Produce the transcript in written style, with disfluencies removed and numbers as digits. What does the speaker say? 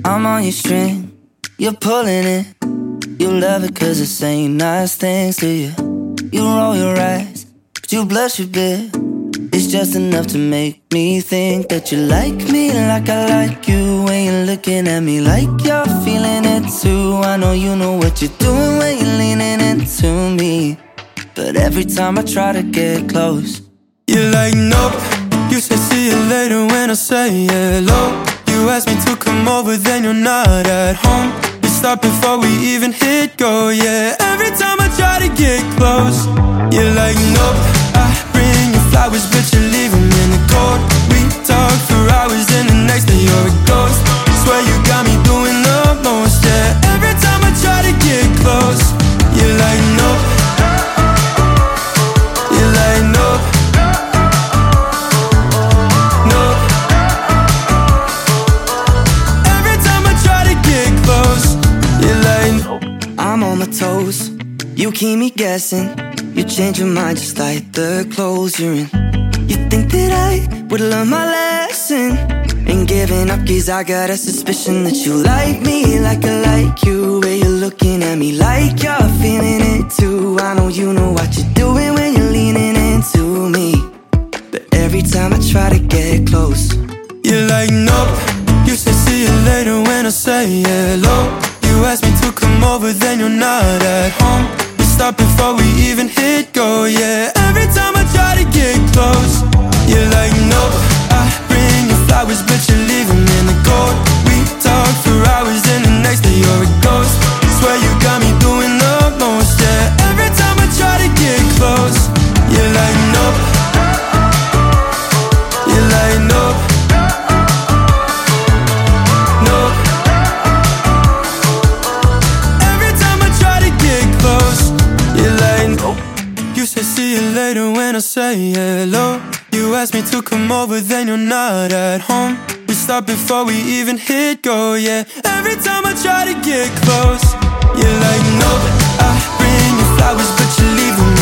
I'm on your string, you're pulling it. You love it cause I say nice things to you. You roll your eyes, but you blush a bit. It's just enough to make me think that you like me like I like you. When you're looking at me like you're feeling it too. I know you know what you're doing when you're leaning into me. But every time I try to get close, you're like nope. You say see you later when I say hello. You ask me to come over, then you're not at home. You stop before we even hit go, yeah. Every time I try to get close, you're like nope. I bring you flowers, but you leave them in the cold. We talk for hours, then the next day you're a ghost. Swear you got me doing the most, yeah. Every time I try to get close, you're like nope. You're like nope. Nope. Every time I try to get close, you're like nope. I'm on my toes, you keep me guessing. You change your mind just like the clothes you're in. You think that I would learn my lesson and giving up cause I got a suspicion that you like me like I like you. Where you're looking at me like you're feeling it too. I know you know what you're doing when you're leaning into me. But every time I try to get close, you're like nope. You say see you later when I say hello. You ask me to come over, then you're not at home. We stop before we even hit go, yeah. Every time I try to get close, you're like nope. I bring you flowers, but you leave them in the cold. We talk for hours, then the next day you're a ghost. Swear you got me doing the most, yeah. Every time I try to get close, you're like nope. You're like nope. Nope. Every time I try to get close, you're like nope. You say see you later when I say hello. You ask me to come over, then you're not at home. We stop before we even hit go, yeah. Every time I try to get close, you're like nope. I bring you flowers, but you leave them